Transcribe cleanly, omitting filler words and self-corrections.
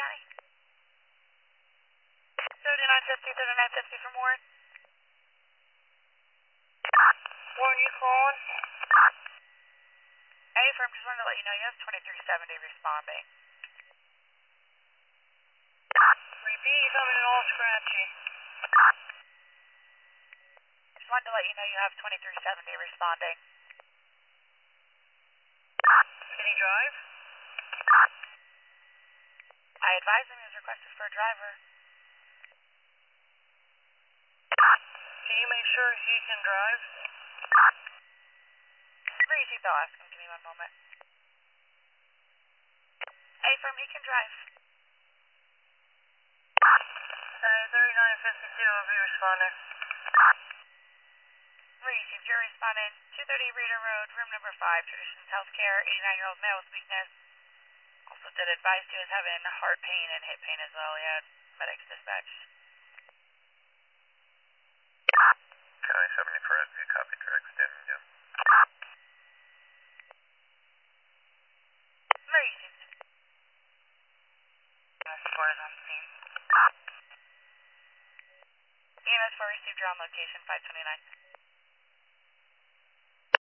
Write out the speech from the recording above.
County. 3950, 3950 from Warren. Warren, you calling? Hey, firm, just wanted to let you know you have 2370 responding. Repeat, coming in all scratchy. Just wanted to let you know you have 2370 responding. Can he drive? I advised him he was requested for a driver. Can you make sure he can drive? Very cheap, I'll ask him. Give me one moment. Hey, firm, he can drive. 3952, I'll be responding. Very cheap, you're responding. 230 Reader Road, room number 5, Traditions Healthcare, 89-year-old male with weakness. Also did advise he was having heart pain and hip pain as well. He had medics dispatched. County 70 for SP, copy direct, standing down. Very cheap. EMS4 is on scene. EMS 4 received, you're on location 529.